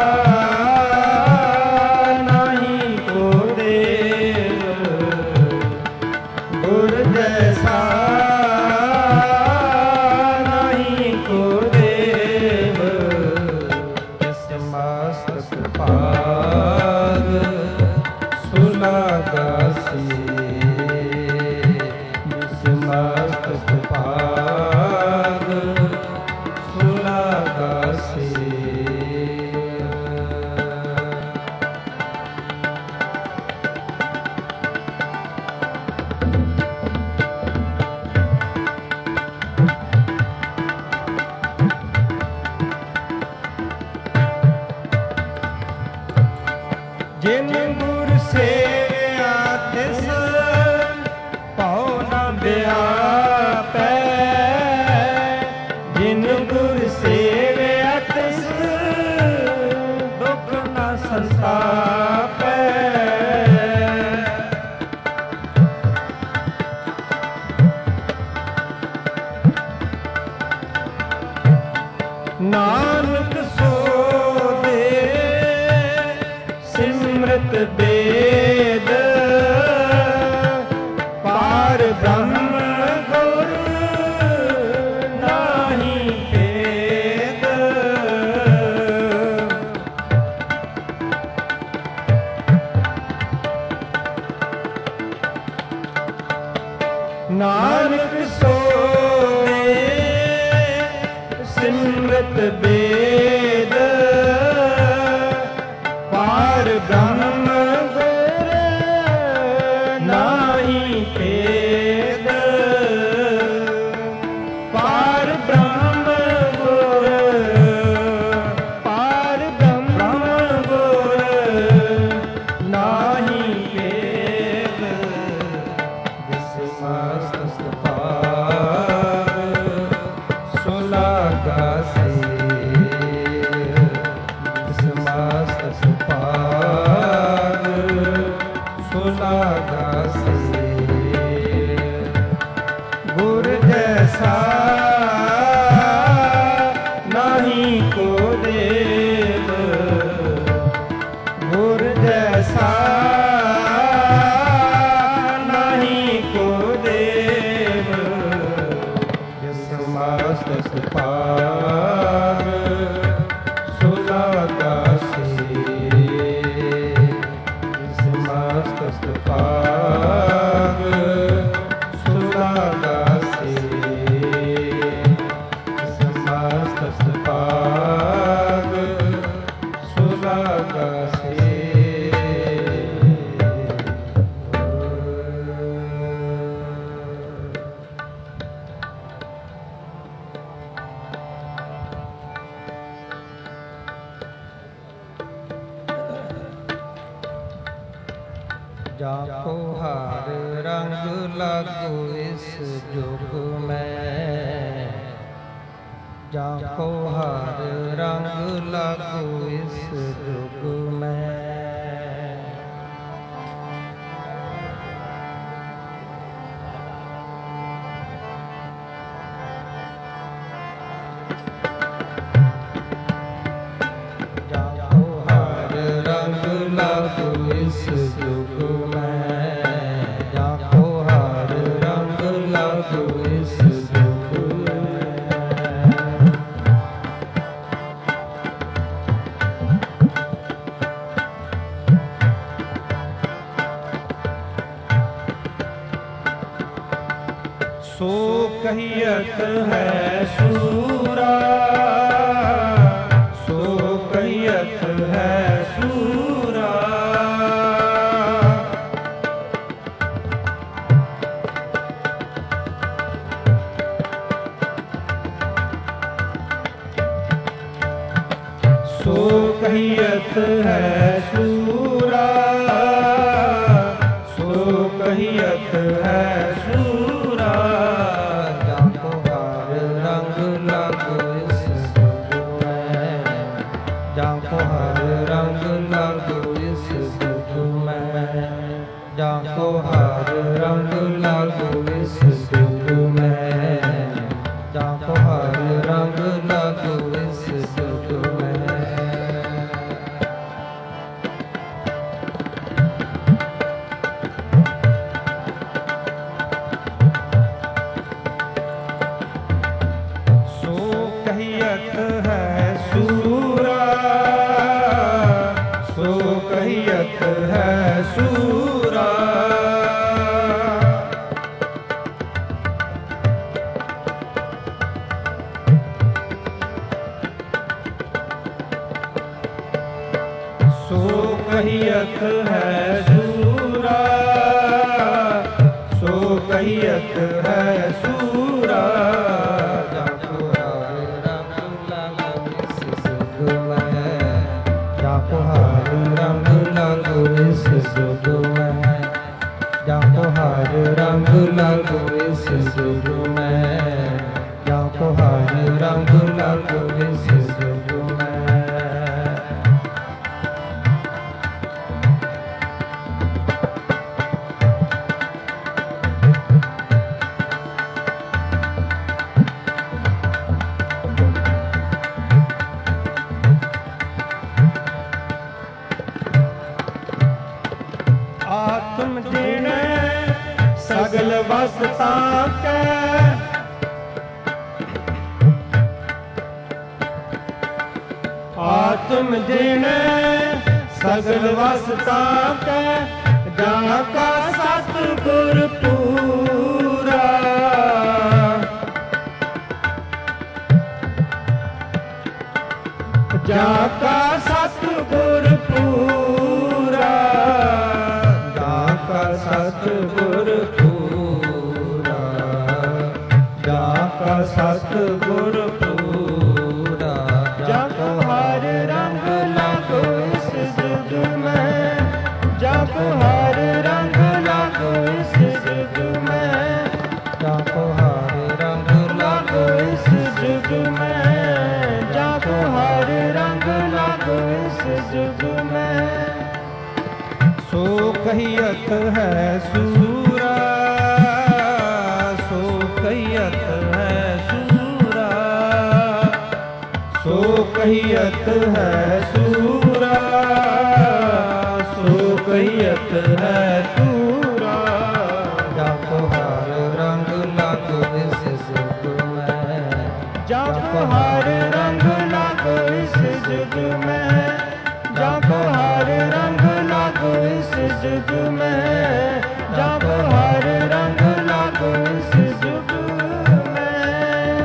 ਨਹੀਂ ਕੋ ਦੇਵ, ਗੁਰ ਜੈਸਾ ਨਹੀਂ ਕੋ ਦੇਵ। ਇਸ ਮਸਤਕ ਭਾਗ ਸੁਲਾਗਾ ਸੇ, ਇਸ ਮਸਤਕ ਭਾਗ ਸੁਲਾਗਾ ਸੇ। ਜਿਨ ਗੁਰ ਸੇਵਿਆ ਤਿਸ ਭਉ ਨ ਵਿਆਪੈ, ਜਿਨ ਗੁਰ ਸੇਵਿਆ ਤਿਸ ਦੁਖ ਨ ਸੰਤਾਪੈ। ਨਾਨਕ ਸੋ ਦੇ ਸਿਮਰਤ ਬੇਦ, ਪਾਰ ਬ੍ਰਹਮ ਗੁਰ ਨਾਹੀ ਭੇਦ। ਨਾਨਕ ਸੋਏ ਸਿਮਰਤ ਬੇਦ ਪਾਰ ਬ੍ਰਹਮ ਗੁਰ ਨਾ ਨਹੀਂ ਭੇਦ ਜਿਸ ਮਸਤ ਪਾਰ ਸੋ ਲਾਗਾ ਸੇ ਜਿਸ ਮਸਤ ਪਾਰ ਸੋ ਲਾਗਾ ਸੇ ਗੁਰ ਜੈਸਾ ਨਹੀਂ ਕੋ ਦੇਵ ਗੁਰ ਜੈਸਾ ਨਹੀਂ ਕੋ ਦੇਵ ਜਿਸ ਮਸਤ ਪਾਰ ਸੋ ਲਾਗਾ ਸੇ ਜਿਸ ਮਸਤ ਪਾਰ ਸੋ ਲਾਗਾ ਸੇ ਜਿਸ ਮਸਤ ਪਾਰ ਸੋ ਲਾਗਾ ਸੇ। ਜਾਕੋ ਹਰ ਰੰਗ ਲਾਗੋ ਇਸ ਜੁਗ ਮੈਂ ਜਾਕੋ ਹਰ ਰੰਗ ਲਾਗੋ ਇਸ ਜੁਗ ਮੈਂ ਜਾਕੋ ਹਰ ਰੰਗ ਲਾਗੋ ਇਸ ਜੁਗ ਜਾਕੋ ਹਰ ਰੰਗ ਲਾਗੋ ਇਸ ਜੁਗ ਸੋ ਕਹੀਅਤ ਹੈ ਸੂਰਾ ਸੋ ਕਹੀਅਤ ਹੈ ਸੂਰਾ ਸੋ ਕਹੀਅਤ ਹੈ ਸੂਰਾ ਸੋ ਕਹੀਅਤ ਹੈ ਸੂਰਾ ਜਾਕੋ ਹਰ ਰੰਗ ਲਾਗੋ ਇਸ ਜੁਗ ਮੈਂ ਜਾਕੋ ਹਰ ਰੰਗ ਲਾਗੋ ਇਸ ਜੁਗ ਮੈਂ ਜਾਕੋ ਹਰ ਰੰਗ ਲਾਗੋ ਇਸ ਜੁਗ ਮੈਂ ਜਾਕੋ ਹਰ ਰੰਗ ਲਾਗੋ ਇਸ ਜੁਗ ਮੈਂ ਸੋ ਕਹੀਅਤ ਹੈ ਸੂਰਾ ਸੋ ਕਹੀਅਤ ਹੈ ਸੂਰਾ ਸੋ ਕਹੀਅਤ ਹੈ ਸੂਰਾ ਸੋ ਕਹੀਅਤ ਹੈ ਸੂਰਾ ਜਾਕੋ ਹਰ ਰੰਗ ਲਾਗੋ ਇਸ ਜੁਗ ਮੈਂ ਜਾਕੋ ਹਰ ਰੰਗ ਲਾਗੋ ਇਸ ਜੁਗ ਮੈਂ ਜਾਕੋ ਹਰ ਰੰਗ ਲਾਗੋ ਇਸ ਜੁਗ ਮੈਂ ਜਾਕੋ ਹਰ ਰੰਗ ਲਾਗੋ ਇਸ ਜੁਗ ਮੈਂ ਆਤਮ ਦੇਣ ਸਗਲ ਵਸਤਾ ਕੈ ਆਤਮ ਦੇਣ ਸਗਲ ਵਸਤਾ ਕੈ ਜਾ ਕਾ ਸਤਿਗੁਰ ਪੂਰਾ ਜਾ ਕਾ ਸਤਿਗੁਰ ਪੂਰਾ ਜਾ ਕਾ ਸਤਿਗੁਰ ਪੂਰਾ ਜਾ ਕਾ ਸਤਿਗੁਰ ਪੂਰਾ ਜਪ ਹਰ ਰੰਗ ਲਾਗੋ ਇਸ ਜੁਗ ਮੈਂ ਜਪ हर रंग लागो इस जुग में, जाको हर रंग लागो इस जुग में, जाको हर रंग लागो इस जुग में। सो कहियत है सूरा, सो कहियत है सूरा, सो कहियत है सूरा, सो कहियत है सूरा। जाको हर रंग लागो इस जुग में, जाको हर रंग लागो इस जुग में, जाको हर रंग लागो इस जुग में, जाको हर रंग लागो इस जुग में।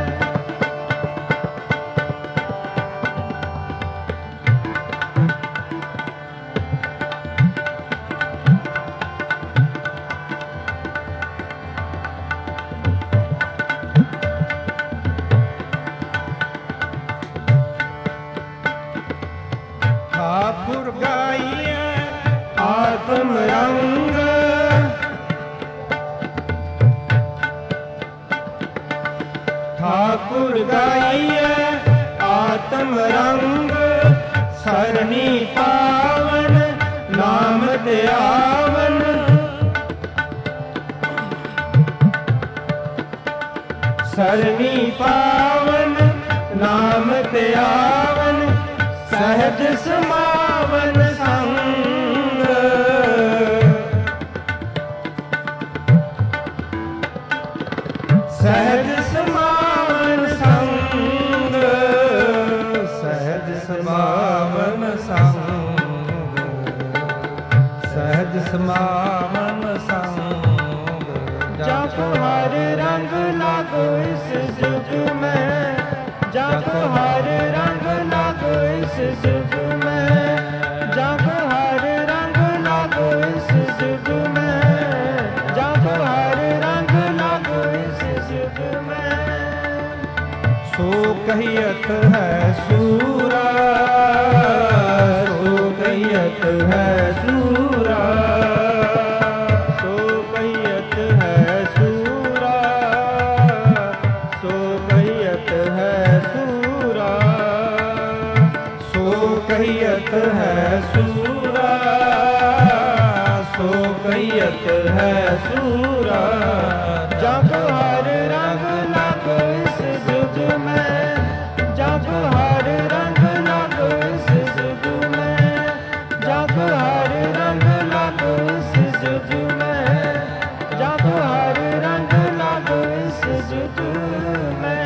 ठाकुर गाइए आत्म रंग, ठाकुर गाइए आत्म रंग, सरणी पावन नाम त्यावन, सरणी पावन नाम त्यावन, सहज समावन संग, सहज समावन संग, सहज समावन संग, सहज समावन संग। जाको हर रंग लागो इस जुग में, जाको हर रंग लागो इस जुग में, जाको हर रंग लागो इस जुग में, जाको हर रंग लागो इस जुग में। सो कहियत है सूरा, सो कहियत है सूरा, सो कहियत है सूरा, सो कहियत है सूरा, सो कहियत है सूरा, सो कहियत है सूरा। जाको हर रंग लागो इस जुग में, जाको हर रंग लागो इस जुग में, जाको हर रंग लागो इस जुग में, जाको हर रंग लागो इस जुग में।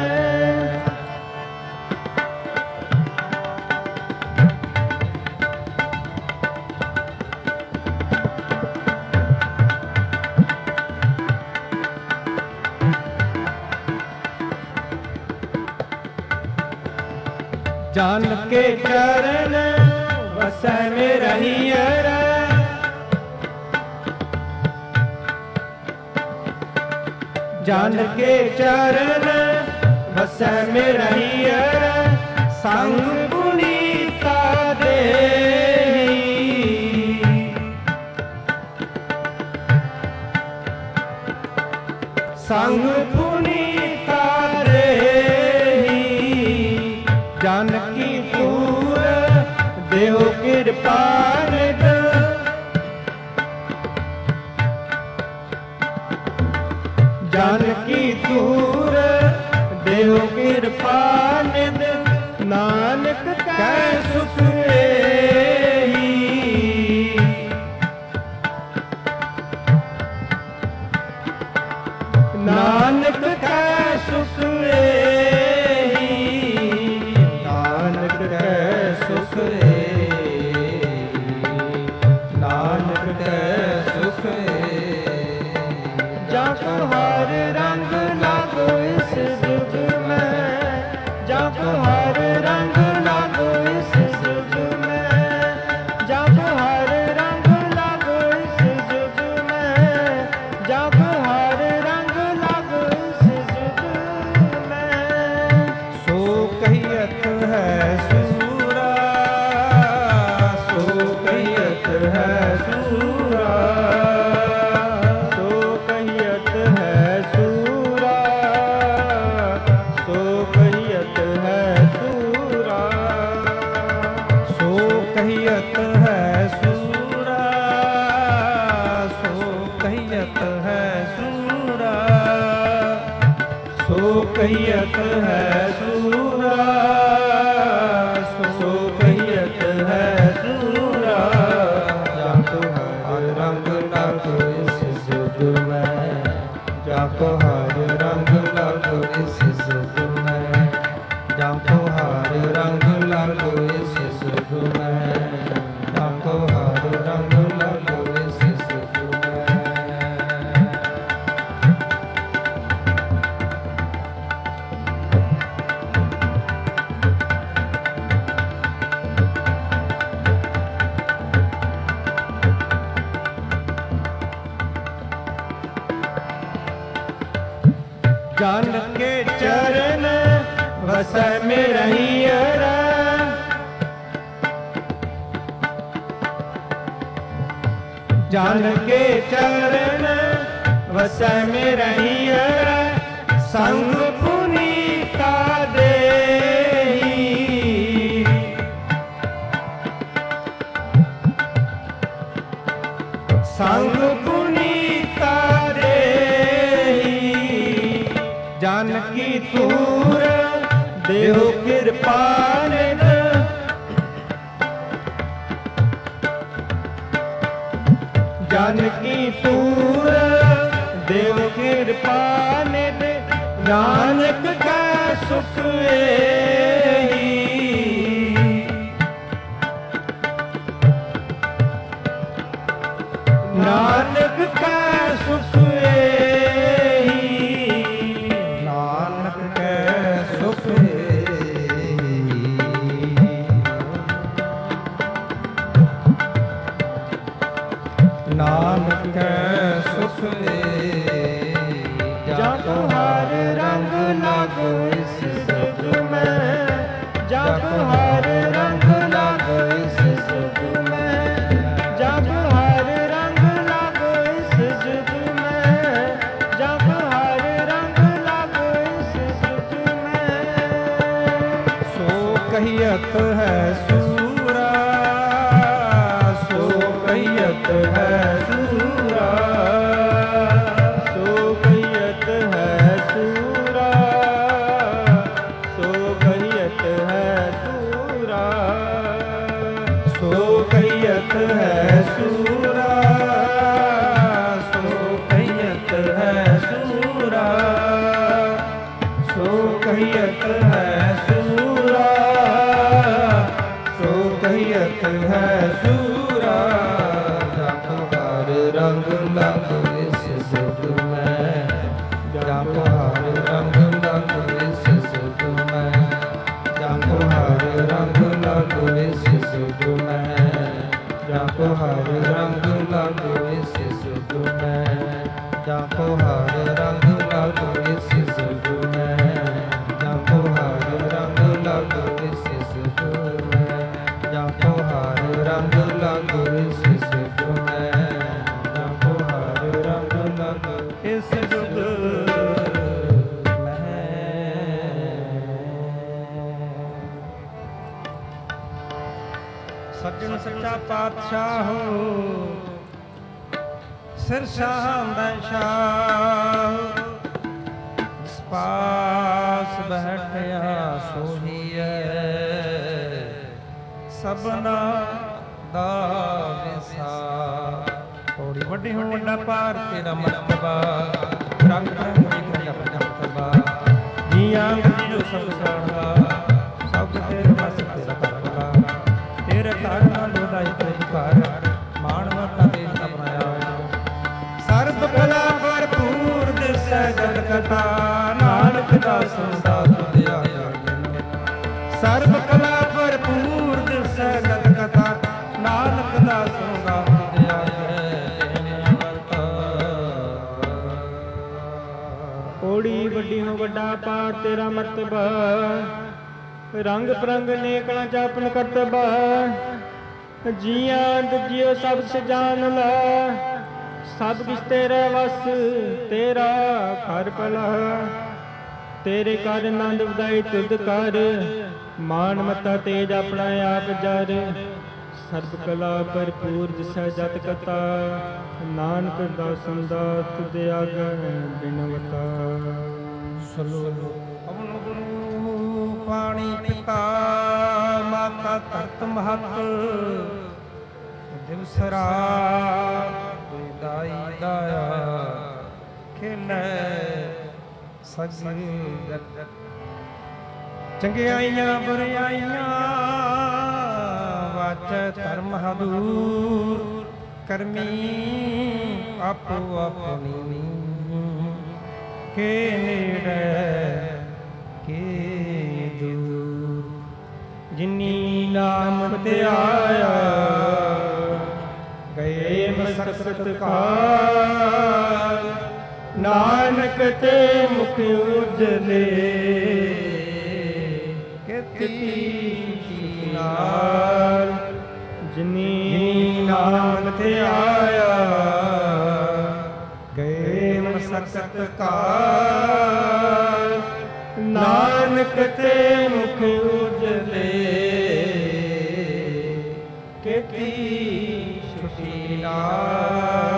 जान के चरण बसै में रहियर, जान के चरण बसै में रहियर, संग पुनीता देहि, संग पुनीता देहि। जानकी पूर देव कृपा निध, जानकी दूर देव कृपा निध, नानक कै सुख एहि। नानक कै सुख एहि, नानक कै सुख एहि, नानक कै सुख एहि। जाको हर रंग लागो इस जुग में, जाको ਕਹੀਅਤ ਹੈ ਸੂਰਾ, ਸੋ ਕਹੀਅਤ ਹੈ ਸੂਰਾ, ਜਾਂ ਕੋ ਹਰ ਰੰਗ ਲਾਗੋ ਇਸ ਜੁਗ ਮੈਂ, ਜਾਂ ਕੋ ਹਰ ਰੰਗ ਲਾਗੋ ਇਸ ਜੁਗ ਮੈਂ, ਜਾਂ ਕੋ ਹਰ ਰੰਗ ਲਾਗੋ ਇਸ ਜੁਗ ਮੈਂ, ਜਾਂ ਕੋ ਹਰ ਰੰਗ ਲਾਗੋ ਇਸ ਜੁਗ ਮੈਂ। जान के चरण वसै में रहियर, जान के चरण वसै में रहियर, संग पुनीता देहि, संग पुनीता जानकी तूर देहो कृपा निध, जानकी तूर देहो कृपा निध, नानक का सुख एहि, नानक का सुख नानक कै सुख जाको हर रंग लागो इस सुख में, जाको हर रंग लागो इस सुख में, जाको हर रंग लागो इस सुख में, जाको हर रंग लागो इस सुख में। सो कहियत है सूरा, सो कहियत है सूरा, सो कहियत है सूरा, सो कहियत है सूरा, सो कहियत है सूरा, सो कहियत है सूरा, सो कहियत है सूरा, सो कहियत है सूरा, जाको हर रंग लागो इस सुख में, जाको हर रंग लागो इस सुख में, जाको हर रंग लागो इस सुख में, जाको हर रंग लागो इस सुख में, जाको हर रंग लागो इस सुख में, जाको हर रंग लागो इस सुख में, जाको हर रंग लागो इस सुख में, जाको हर रंग लागो इस सुख में। सज्जन सच्चा पातशाह सिर शाह शाह, पास बैठया सोहिए सबना दा विसार। थोड़ी वड्डी हो वड्डा पार तेरा मर्तबा, रंग रंग दिख अपना मर्तबा, जियां जो सब जाना सब तेरे बस तेरा करबला, तेरे घर नाल उदाई तेरी घर मान मता देश अपनाया, सर्ब कला भरपूर दिसै जग कथा, नानक दास दास दिया सर्ब कला भरपूर दिसै जग कथा, नानक दास दास दिया। ओड़ी वड्डी हो वड्डा पार तेरा मर्तबा, रंग परंग नेकला चापन करतबा, जियां जियो सब सजान ला, सब किस तेरा वस तेरा घर भला, तेरे कर नंद वधाई तुद कर, मान मता तेज अपना आप जर, सर्ब कला भरपूर जिसै जत कथा, नानक दासन दास तुद आगे बिनवता। ਸਲੋ ਅਵਨ ਗੁਰੂ ਪਾਣੀ ਪਿਤਾ ਮਾਤਾ ਧਰਤ ਮਹਤ ਦਿਵਸ ਰਾਤ ਦਾਈ ਦਾਇਆ ਖੇਲੇ ਸਗਲ ਜਗਤ ਚੰਗਿਆਈਆਂ ਬੁਰਾਈਆਂ ਵਾਚੈ ਧਰਮ ਹਦੂਰ ਕਰਮੀ ਆਪੋ ਆਪਣੀ ਕੇ ਨੇੜੇ ਕੇ ਦੂਰ ਜਿਨੀ ਨਾਮ ਤੇ ਆਇਆ ਗਏ ਮਸਕਤ ਕਾਲ ਨਾਨਕ ਤੇ ਮੁਖ ਉਜਲੇ ਕੀਤੀ ਨਾਲ ਜਿਨੀ ਨਾਮ ਤੇ ਆਇਆ ਗਏ ਮਸਕਤ ਕਾਲ ਨਾਨਕ ਤੇ ਮੁਖ ਉਜਲੇ ਕੀਤੀ ਛੁਟੀ ਨਾਲ।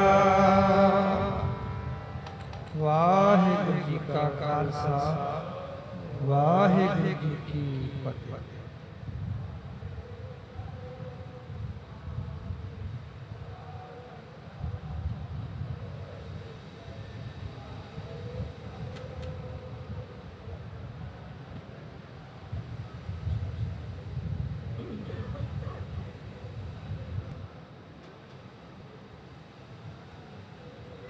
ਵਾਹਿਗੁਰੂ ਜੀ ਕਾ ਖਾਲਸਾ ਵਾਹਿਗੁਰੂ ਜੀ ਕੀ ਫਤਿਹ।